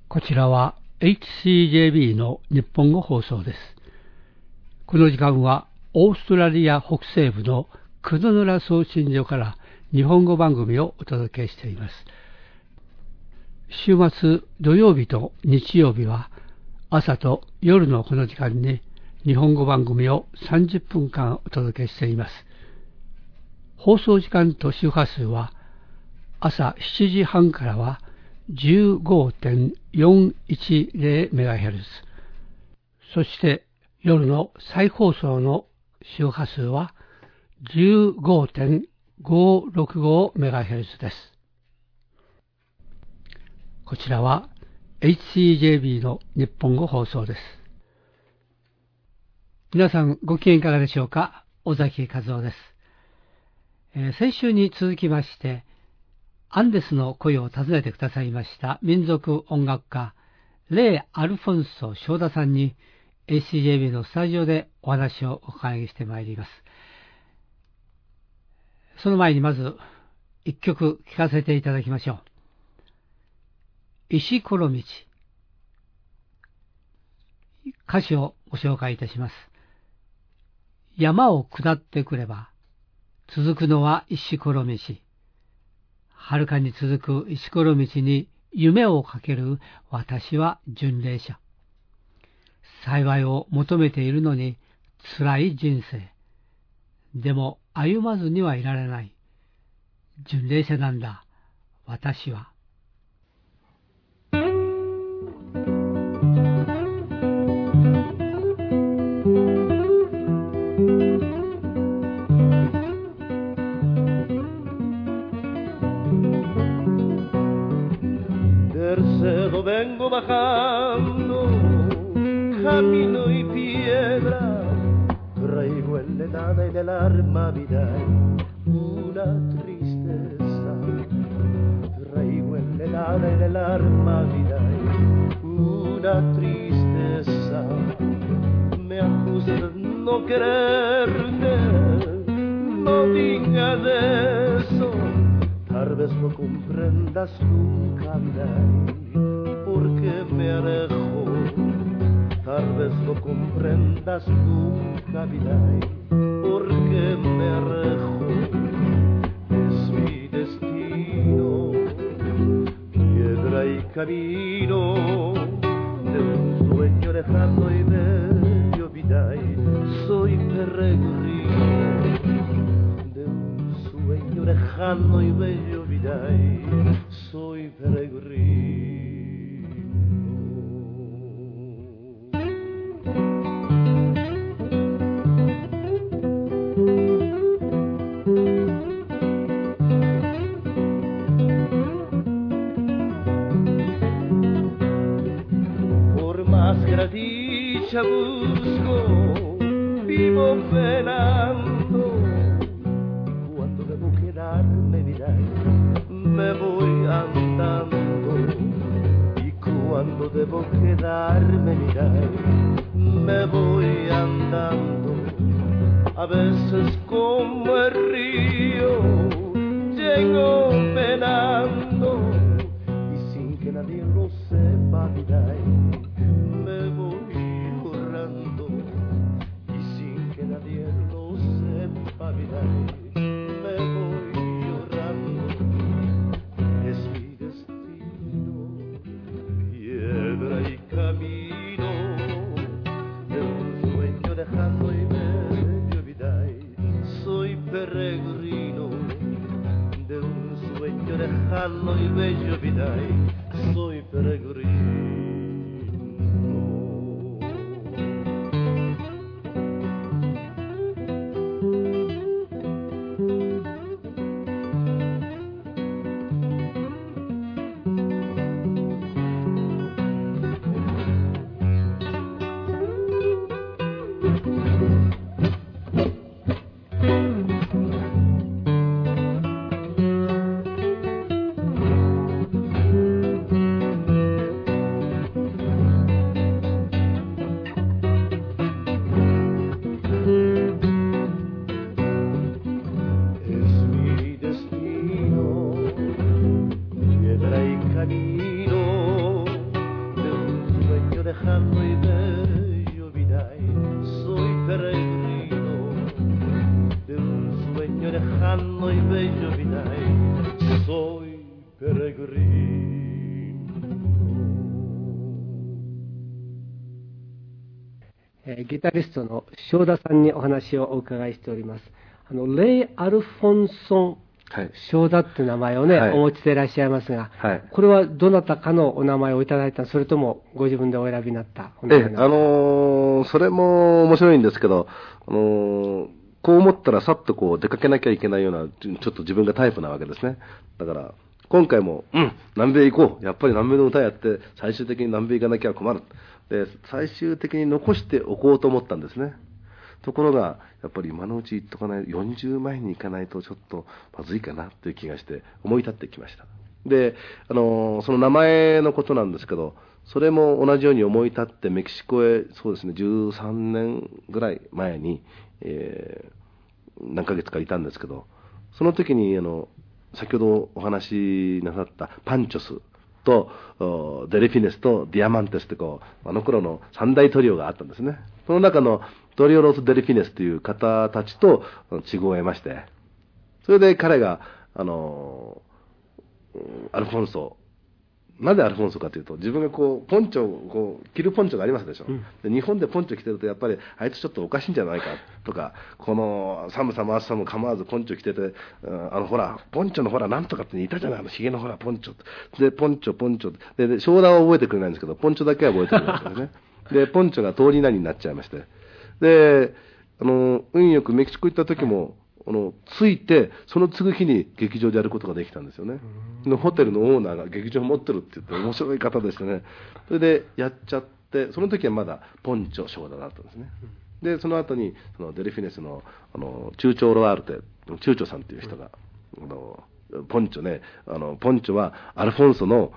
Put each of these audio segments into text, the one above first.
こちらは HCJB の日本語放送です。この時間はオーストラリア北西部のクドヌラ送信所から日本語番組をお届けしています。週末土曜日と日曜日は朝と夜のこの時間に日本語番組を30分間お届けしています。放送時間と周波数は朝7時半からは 15.410MHz、 そして夜の再放送の周波数は 15.565MHz です。こちらは HCJB の日本語放送です。皆さんご機嫌いかがでしょうか。尾崎和夫です。先週に続きましてアンデスの声を訪ねてくださいました民族音楽家レイ・アルフォンソ・ショーダさんに HCJB のスタジオでお話をお伺いしてまいります。その前にまず一曲聴かせていただきましょう。石ころ道、歌詞をご紹介いたします。山を下ってくれば続くのは石ころ道、遥かに続く石ころ道に夢をかける私は巡礼者。幸いを求めているのに辛い人生。でも歩まずにはいられない。巡礼者なんだ、私は。 Vengo bajando camino y piedra, traigo en la helada y del alma vida una tristeza, traigo en la helada y del alma vida una tristeza. Me acuso de no quererte, no digas eso, tal vez no comprendas nunca vida. Porque me alejo, tal vez no comprendas nunca vida, porque me alejo, es mi destino, piedra y camino de un sueño lejano y bello vida, soy peregrino de un sueño lejano y bello vida, soy peregrino. La dicha busco, vivo penando, y cuando debo quedarme mirar, me voy andando, y cuando debo quedarme mirar, me voy andando, a veces como el río, llego penando, y sin que nadie lo sepa mirar, me voy borrando y sin que nadie lo sepa mirar, me voy llorando, es mi destino, piedra y camino de un sueño lejano y bello vida, soy peregrino de un sueño lejano y bello vida, soy peregrino. quest'anno invece mi dai, soy peregrino. ギタリストの正田さんにお話をお伺いしております。レイ・アルフォンソン正田って名前をね、お持ちでいらっしゃいますが、これはどなたかのお名前をいただいた、それともご自分でお選びになったお名前なんですか？ それも面白いんですけど、こう思ったらさっとこう出かけなきゃいけないような、ちょっと自分がタイプなわけですね。だから今回も、南米行こう。やっぱり南米の歌やって、最終的に南米行かなきゃ困る。で、最終的に残しておこうと思ったんですね。ところが、やっぱり今のうち行っとかない、40前に行かないとちょっとまずいかなという気がして、思い立ってきました。で、その名前のことなんですけど、それも同じように思い立ってメキシコへ、そうですね、13年ぐらい前に、何ヶ月かいたんですけど、その時に、先ほどお話しなさったパンチョスとデルフィネスとディアマンテスってこう、あの頃の三大トリオがあったんですね。その中のトリオロス・デルフィネスという方たちと違いを得まして、それで彼がアルフォンソ、なぜアルフォンソかというと、自分がこうポンチョをこう着るポンチョがありますでしょ、で日本でポンチョ着てるとやっぱりあいつちょっとおかしいんじゃないかとか、この寒さも暑さも構わずポンチョ着てて、ほらポンチョのほらなんとかっていたじゃない、ひげのほらポンチョでポンチョで商談は覚えてくれないんですけど、ポンチョだけは覚えてくれるんですね。でポンチョが通り名になっちゃいまして、で運よくメキシコ行った時も着いて、その次日に劇場でやることができたんですよね。ホテルのオーナーが劇場持ってるって言って面白い方でしたね。それでやっちゃって、その時はまだポンチョ正田だったんですね。でその後にそのデルフィネスのチューチョ・ロワールテ、チューチョさんっていう人がポンチョね、ポンチョはアルフォンソの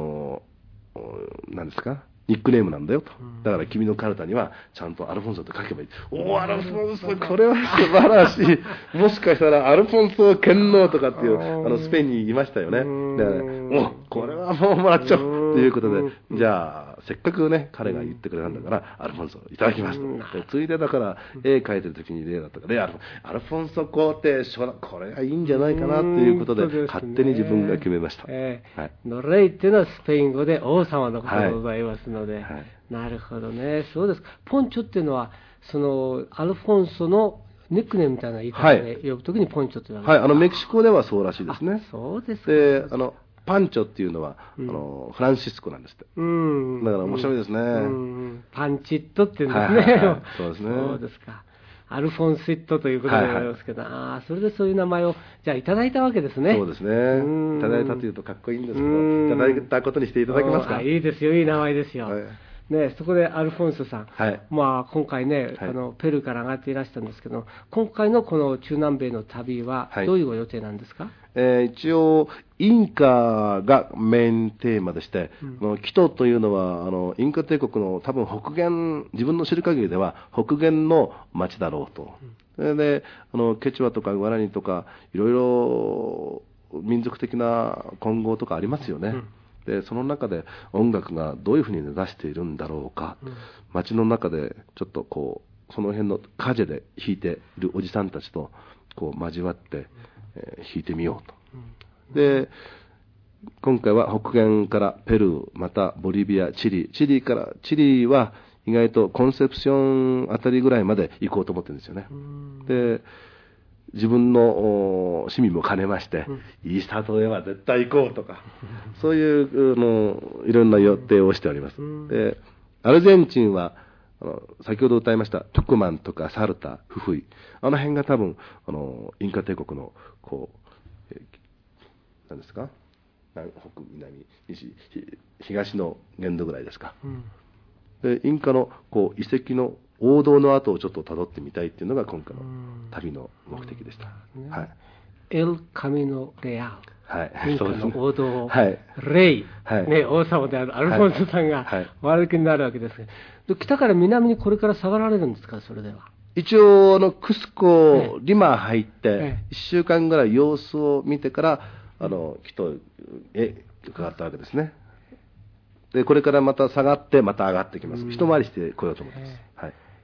何ですか、ニックネームなんだよと。だから君のカルタにはちゃんとアルフォンソって書けばいい。おお、アルフォンソ、これは素晴らしい。もしかしたらアルフォンソ天皇とかっていうスペインにいましたよね。で、これはもうもらっちゃうということで、じゃあせっかくね彼が言ってくれたんだからアルフォンソいただきますと。ついでだから絵描いてる時に例だったから、アルフォンソ皇帝これがいいんじゃないかなということで勝手に自分が決めました。 のレイっていうのはスペイン語で王様のことでございますので、なるほどね。そうですか。ポンチョっていうのはそのアルフォンソのニックネームみたいな言い方で呼ぶときにポンチョって言われる。はい、 メキシコではそうらしいですね。 そうですか。 で、パンチョっていうのは、フランシスコなんですって。だから面白いですね。 パンチットって言うんですね。 そうですね。 そうですか。アルフォンシットということでございますけど、それでそういう名前をじゃあいただいたわけですね。 そうですね。いただいたというとかっこいいんですけど、いただいたことにしていただけますか。 いいですよ、いい名前ですよ。ね、そこでアルフォンソさん、今回ね、ペルーから上がっていらしたんですけど、今回のこの中南米の旅はどういうご予定なんですか？ 一応インカがメインテーマでして、キトというのはインカ帝国の多分北限、自分の知る限りでは北限の町だろうと。でケチュアとかグアラニとかいろいろ民族的な混合とかありますよね。でその中で音楽がどういうふうに出しているんだろうか、街の中でちょっとこうその辺のカジェで弾いているおじさんたちとこう交わって、弾いてみようと。で今回は北限からペルー、またボリビア、チリは意外とコンセプションあたりぐらいまで行こうと思ってるんですよね。で自分の趣味も兼ねまして、イースター島へは絶対行こうとか、そういういろんな予定をしております。でアルゼンチンは先ほど歌いましたトゥクマンとかサルタ、フフイ、あの辺が多分インカ帝国のこう、何ですか、北、南、西、東の限度ぐらいですか。でインカのこう遺跡の王道の後をちょっと辿ってみたいっていうのが今回の旅の目的でした。 エル・カミノ・レアル、インカの王道を、レイ、王様であるアルフォンソさんがお歩きになるわけですが、北から南にこれから下がられるんですか？それでは一応クスコ、リマ入って1週間ぐらい様子を見てからキトへ伺ったわけですね。でこれからまた下がってまた上がってきます。一回りしてこようと思います。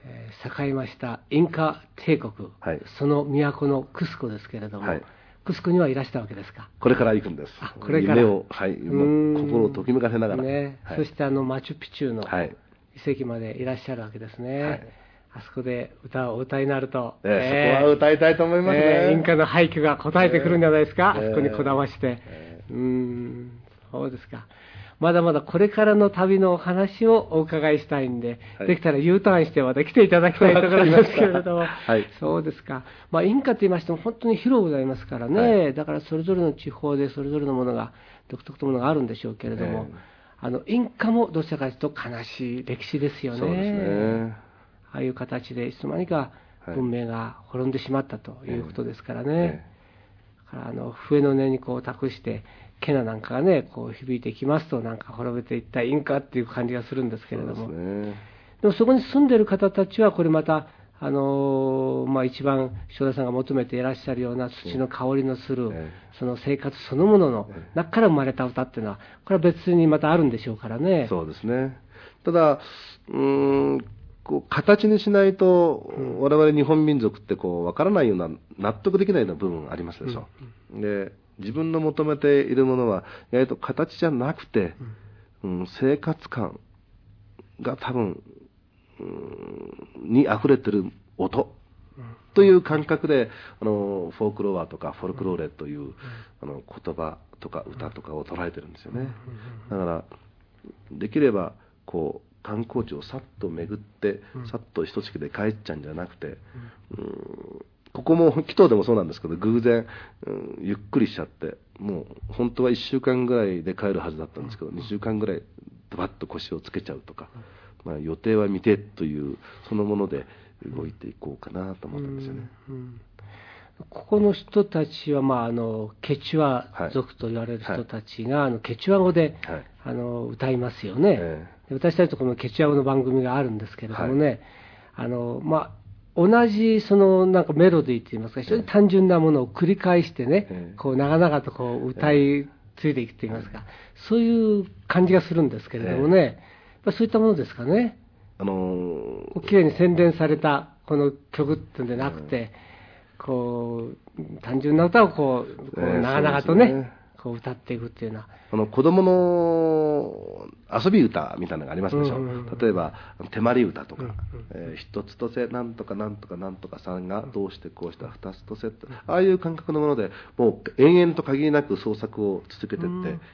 栄えましたインカ帝国、 はい、 その都のクスコですけれども、はい、クスコにはいらしたわけですか？ これから行くんです。 これから。 夢を、はい、心をときめかせながら。 ね、 はい、 そしてマチュピチュの遺跡までいらっしゃるわけですね。はい、あそこで歌をお歌いになると、 そこは歌いたいと思いますね。 インカの廃墟が応えてくるんじゃないですか、あそこにこだまして。そうですか。まだまだこれからの旅のお話をお伺いしたいんで、はい、できたら U ターンしてまた来ていただきたいところなんですけれども、はい、そうですか。インカと言いましても本当に広くございますからね、はい、だからそれぞれの地方でそれぞれのものが、独特のものがあるんでしょうけれども、インカもどちらかというと悲しい歴史ですよね。 そうですね。 ああいう形でいつの間にか文明が滅んでしまったということですからね。だから笛の音にこう託して、ケナなんかがね、こう響いてきますと、なんか滅びていったインカっていう感じがするんですけれども、でもそこに住んでいる方たちは、これまた、一番正田さんが求めていらっしゃるような土の香りのする、その生活そのものの中から生まれた歌っていうのは、これは別にまたあるんでしょうからね。 そうですね。ただ、こう形にしないと、我々日本民族ってこう分からないような、納得できないような部分ありますでしょ。で、自分の求めているものは意外と形じゃなくて、生活感が多分、に溢れてる音という感覚でフォークロアとかフォルクローレという言葉とか歌とかを捉えてるんですよね。だからできればこう観光地をさっと巡ってさっと一月で帰っちゃうんじゃなくて、ここも紀藤でもそうなんですけど、偶然、ゆっくりしちゃって、もう本当は1週間ぐらいで帰るはずだったんですけど、2週間ぐらいドバッと腰をつけちゃうとか、予定は未定というそのもので動いていこうかなと思ったんですよね。 ここの人たちは、ケチュア族と言われる人たちが、ケチュア語で、歌いますよね。私たちとこのケチュア語の番組があるんですけれどもね、同じなんかメロディーといいますか、非常に単純なものを繰り返してね、こう長々とこう歌い継いでいくといいますか、そういう感じがするんですけれどもね、そういったものですかね。きれいに洗練されたこの曲っていうんじゃなくて、こう単純な歌をこう長々とね、こう歌っていくっていうのは、 子供の遊び歌みたいなのがありますでしょ。例えば手まり歌とか、一つとせなんとかなんとかなんとかさんがどうしてこうした二つとせって、ああいう感覚のものでもう延々と限りなく創作を続けていって、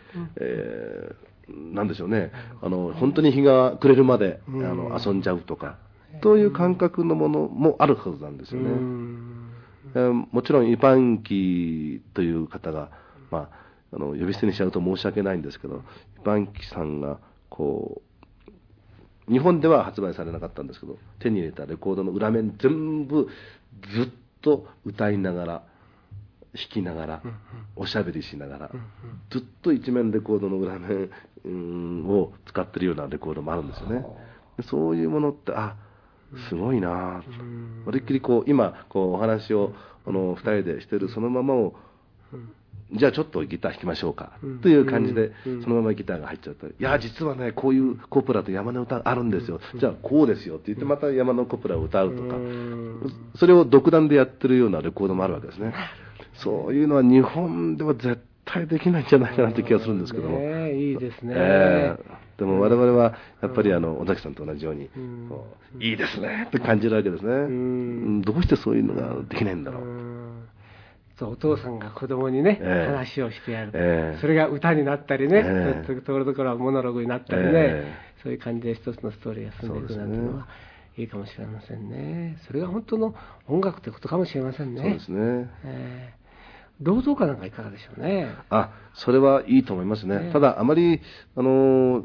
なんでしょうね、本当に日が暮れるまで遊んじゃうとか、という感覚のものもあるはずなんですよね。もちろん一般機という方が、呼び捨てにしちゃうと申し訳ないんですけど、一般機さんがこう日本では発売されなかったんですけど、手に入れたレコードの裏面全部ずっと歌いながら弾きながらおしゃべりしながらずっと一面レコードの裏面を使ってるようなレコードもあるんですよね。そういうものってすごいなぁ。まるっきりこう今こうお話を2人でしてるそのままを、じゃあちょっとギター弾きましょうかという感じでそのままギターが入っちゃったり、いや実はねこういうコプラと山の歌あるんですよ、じゃあこうですよって言ってまた山のコプラを歌うとか、それを独断でやってるようなレコードもあるわけですね。そういうのは日本では絶対できないんじゃないかなって気がするんですけども、 いいですね。 でも我々はやっぱり尾崎さんと同じようにいいですねって感じるわけですね。どうしてそういうのができないんだろう。 お父さんが子供にね、話をしてやる、それが歌になったりね、ところどころはモノログになったりね、そういう感じで一つのストーリーが進んでいくなんていうのはいいかもしれませんね。それが本当の音楽ということかもしれませんね。 そうですね。 労働歌なんかいかがでしょうね。 それはいいと思いますね。ただあまりこ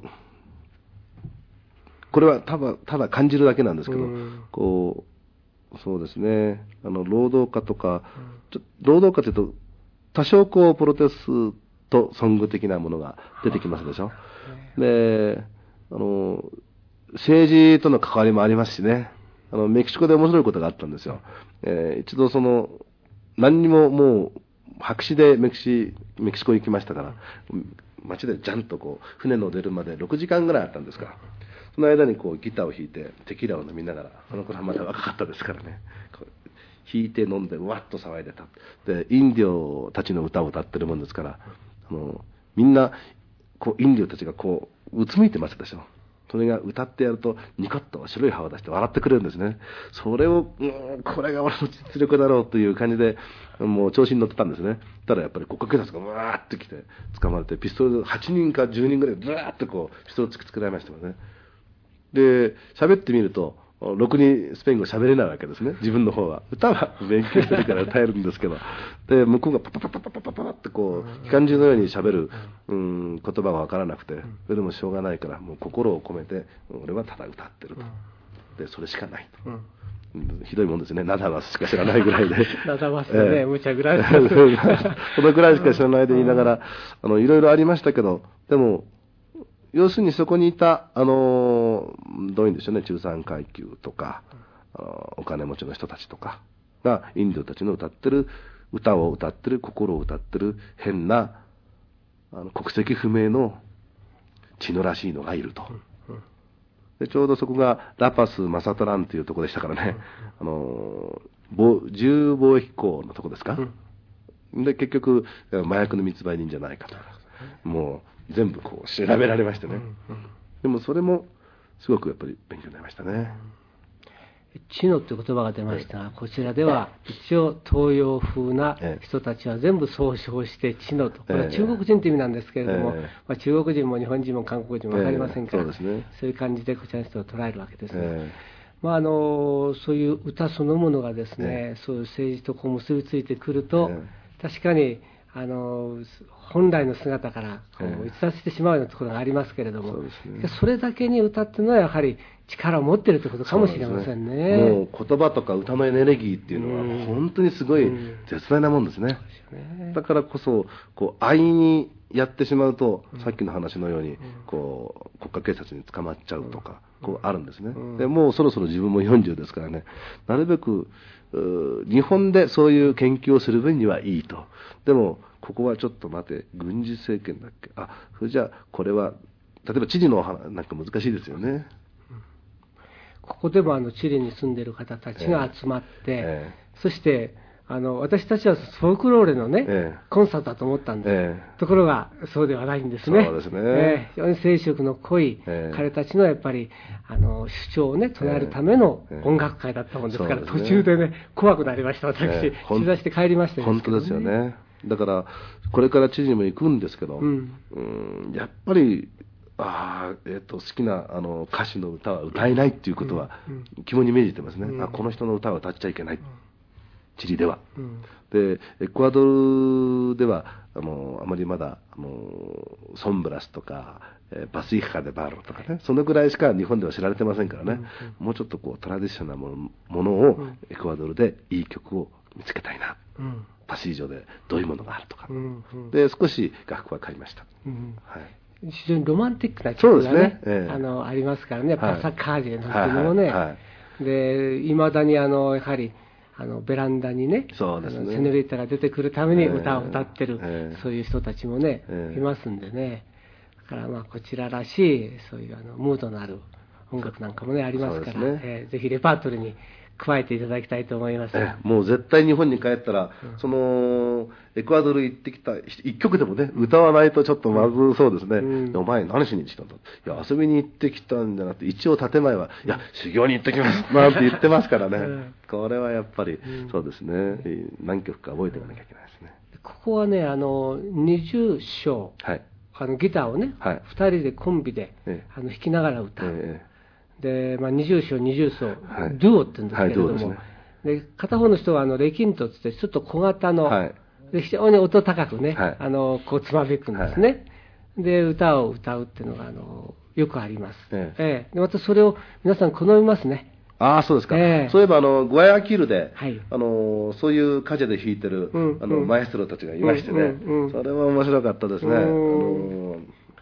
れはただ感じるだけなんですけど、こうそうですね、労働歌とか、労働歌というと多少こうプロテストソング的なものが出てきますでしょ。で政治との関わりもありますしね。メキシコで面白いことがあったんですよ。一度何にももう白紙でメキシコ行きましたから、街でジャンとこう船の出るまで6時間ぐらいあったんですから、 その間にこうギターを弾いてテキーラを飲みながら、その頃はまだ若かったですからね、こう弾いて飲んでわっと騒いでた。でインディオたちの歌を歌ってるもんですから、みんなこうインディオたちがこううつむいてましたでしょ。それが歌ってやるとニコッと白い歯を出して笑ってくれるんですね。それをこれが俺の実力だろうという感じでもう調子に乗ってたんですね。ただやっぱり国家警察がわーって来て捕まれて、ピストル8人か10人ぐらいずーっとこうピストル突きつけられましたよね。で喋ってみるとろくにスペイン語喋れないわけですね。自分の方は歌は勉強してるから歌えるんですけど、で向こうがパパパパパパパパってこう機関銃のように喋る言葉が分からなくて、それでもしょうがないからもう心を込めて俺はただ歌ってると、でそれしかないと、ひどいもんですね。ナダマスしか知らないぐらいでナダマスね、無茶ぐらいそのぐらいしか知らないで言いながらいろいろありましたけど、でも要するにそこにいたどういうんでしょうね、中産階級とかお金持ちの人たちとかがインドたちの歌ってる歌を歌ってる、心を歌ってる変な国籍不明の血のらしいのがいると。でちょうどそこがラパス・マサトランというところでしたからね、重貿易港のところですか、で結局麻薬の密売人じゃないかと、もう全部こう調べられましてね、でもそれもすごくやっぱり勉強になりましたね。 チノという言葉が出ましたが、こちらでは一応東洋風な人たちは全部総称してチノと、これは中国人という意味なんですけれども、中国人も日本人も韓国人も分かりませんから、そういう感じでこちらの人を捉えるわけですね。そういう歌そのものがですね、そういう政治とこう結びついてくると、確かに本来の姿から逸脱してしまうようなところがありますけれども、それだけに歌っていうのはやはり力を持っているということかもしれませんね。 もう言葉とか歌のエネルギーっていうのは本当にすごい絶大なもんですね。だからこそこう安易にやってしまうと、さっきの話のようにこう国家警察に捕まっちゃうとかこうあるんですね。でもうそろそろ自分も40ですからね、なるべく日本でそういう研究をする分にはいいと。でもここはちょっと待て、軍事政権だっけ、それじゃあこれは例えば知事のなんか難しいですよね。 ここでもチリに住んでいる方たちが集まって、そして私たちはフォークローレのね、コンサートだと思ったんです、ところがそうではないんですね。 そうですね、 非常に生色の濃い、彼たちのやっぱり主張をね唱えるための音楽会だったもんですから、途中でね怖くなりました。私、取材して帰りましたよね。 本当ですよね。だからこれから知事にも行くんですけど、やっぱり好きな歌手の歌は歌えないっていうことは肝に銘じてますね。この人の歌は歌っちゃいけない、チリでは。でエクアドルではあまりまだソンブラスとかパスイカでバーロとかね、そのぐらいしか日本では知られてませんからね、もうちょっとこうトラディショナルなものをエクアドルでいい曲を見つけたいな、パシージョでどういうものがあるとか、で少し楽譜は買いました。 非常にロマンティックな曲がね、ありますからね、パサカージェなんていうのもね、で未だにやはりベランダにね、セノリータが出てくるために歌を歌ってる、そういう人たちもね、いますんでね、だからこちららしいそういうムードのある音楽なんかもねありますから、ぜひレパートリーに加えていただきたいと思います。 もう絶対日本に帰ったら、そのエクアドル行ってきた一曲でもね歌わないとちょっとまずそうですね。お前何しに来たんだ、いや遊びに行ってきたんじゃなくて、一応建前はいや修行に行ってきますなんて言ってますからね、これはやっぱりそうですね、何曲か覚えておかなきゃいけないですね。 ここはね20章、ギターをね、2人でコンビで弾きながら歌う、で20章20奏、デュオって言うんですけれども、で片方の人はレキントってちょっと小型の、で非常に音高くね、こうつまびくんですね、で歌を歌うっていうのがよくあります、でまたそれを皆さん好みますね。 そうですか。そういえばグアヤキルで、そういうカジェで弾いてるマエストロたちがいましてね、それは面白かったですね。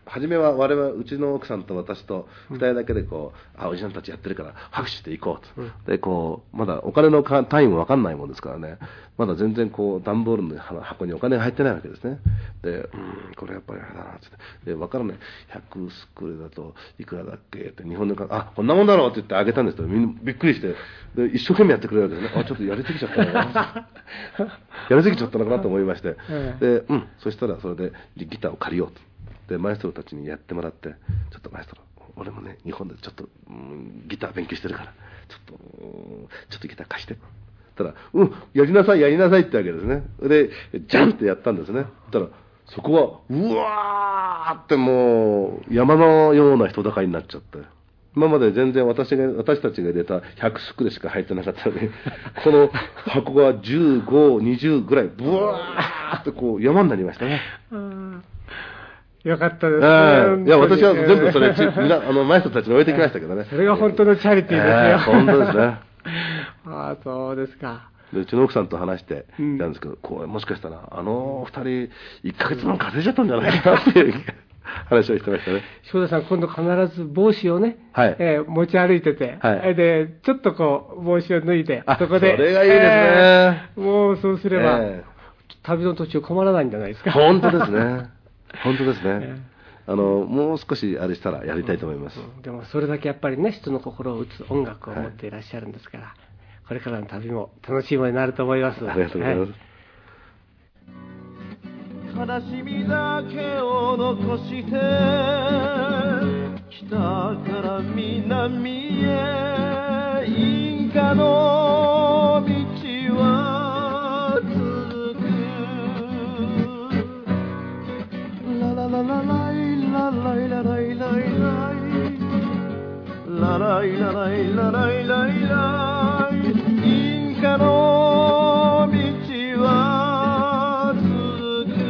初めはうちの奥さんと私と2人だけでこう、おじさんたちやってるから拍手していこうと、でこうまだお金の単位も分かんないもんですからね、まだ全然こう段ボールの箱にお金が入ってないわけですね。でこれやっぱりあれだなってで分からない、100スクールだといくらだっけって日本のこんなもんだろうって言ってあげたんですけど、みんなびっくりしてで一生懸命やってくれるわけですね。ちょっとやりすぎちゃったのかなやりすぎちゃったのかなと思いまして、でそしたらそれでギターを借りようと。でマエストロたちにやってもらって、ちょっとマエストロ俺もね日本でちょっと、ギター勉強してるからちょっとギター貸してたらやりなさいってわけですね。でジャンってやったんですね。たらそこはうわーってもう山のような人だかりになっちゃって、今まで全然私たちが入れた100スクでしか入ってなかったのでこの箱が15、20ぐらいブワーってこう山になりましたね。 よかったですね。いや、私は全部それ、マエストロたちに置いてきましたけどね。 それが本当のチャリティーですよ。 本当ですね。 そうですか。 でうちの奥さんと話してたんですけど、こうもしかしたら2人1ヶ月分稼いじゃったんじゃないかなっていう話をしてましたね。 正田さん、今度必ず帽子をね、持ち歩いてて、でちょっとこう帽子を脱いで、そこでそれがいいですね。もうそうすれば、旅の途中困らないんじゃないですか。 本当ですね。本当ですね。もう少しあれしたらやりたいと思います。 でもそれだけやっぱりね、人の心を打つ音楽を持っていらっしゃるんですから、これからの旅も楽しいものになると思います。 ありがとうございます。 悲しみだけを残して北から南へインカの道は続くララララライラライラライライライラライラライラライライライインカの道は続く。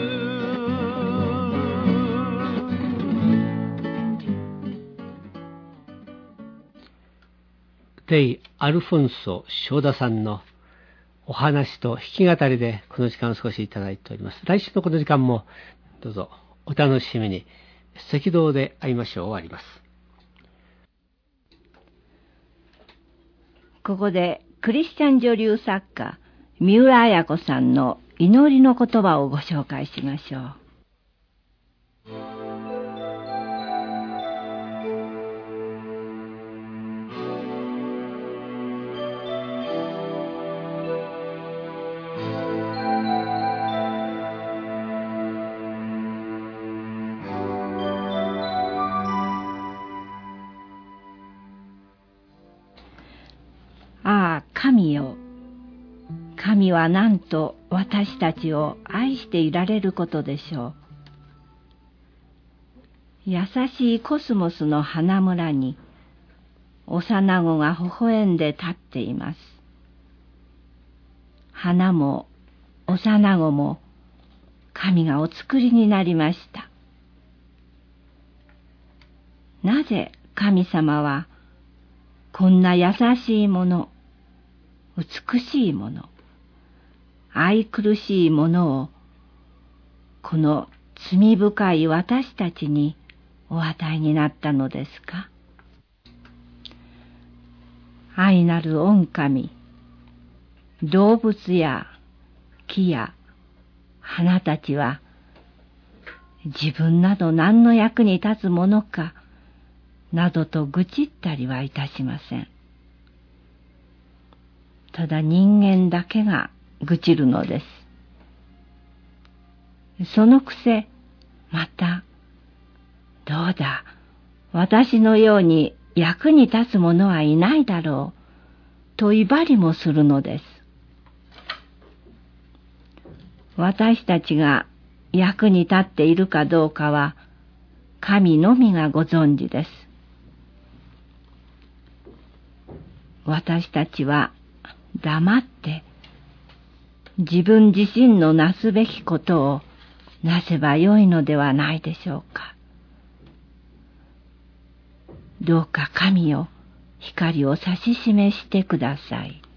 レイ・アルフォンソ・正田さんのお話と弾き語りでこの時間を少しいただいております。来週のこの時間もどうぞお楽しみに。赤道で会いましょう終わります。 ここでクリスチャン女流作家三浦綾子さんの祈りの言葉をご紹介しましょう。神よ、神はなんと私たちを愛していられることでしょう。優しいコスモスの花村に幼子が微笑んで立っています。花も幼子も神がお作りになりました。なぜ神様はこんな優しいもの、美しいもの、愛くるしいものをこの罪深い私たちにお与えになったのですか。愛なる御神、動物や木や花たちは自分など何の役に立つものかなどと愚痴ったりはいたしません。ただ人間だけが愚痴るのです。そのくせまたどうだ私のように役に立つ者はいないだろうと威張りもするのです。私たちが役に立っているかどうかは神のみがご存知です。私たちは黙って自分自身のなすべきことをなせばよいのではないでしょうか。どうか神よ、光を指し示してください。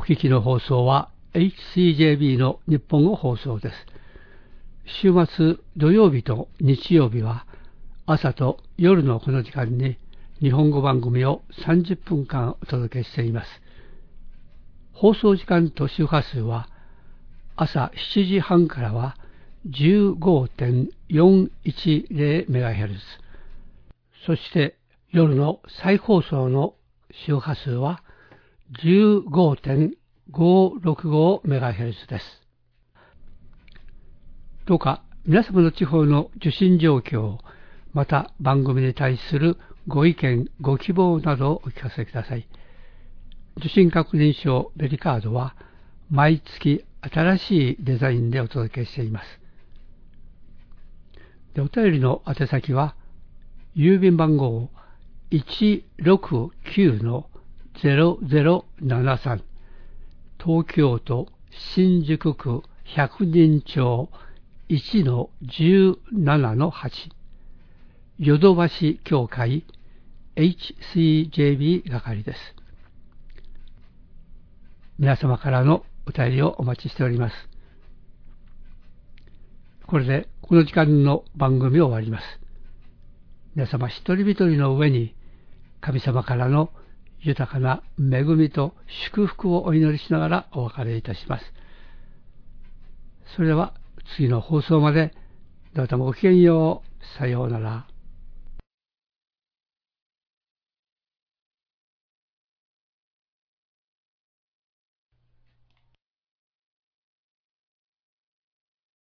聞きの放送は HCJB の日本語放送です。週末土曜日と日曜日は朝と夜のこの時間に日本語番組を30分間お届けしています。放送時間と周波数は朝7時半からは 15.410MHz、 そして夜の再放送の周波数は 15.565MHz です。どうか皆様の地方の受信状況、また番組に対するご意見、ご希望などをお聞かせください。受信確認証ベリカードは毎月新しいデザインでお届けしています。お便りの宛先は郵便番号 169-0073 東京都新宿区百人町 1-17-8 ヨドバシ協会 HCJB 係です。皆様からのお便りをお待ちしております。これでこの時間の番組を終わります。皆様一人一人の上に神様からの豊かな恵みと祝福をお祈りしながらお別れいたします。それでは次の放送までどうぞごきげんよう。さようなら。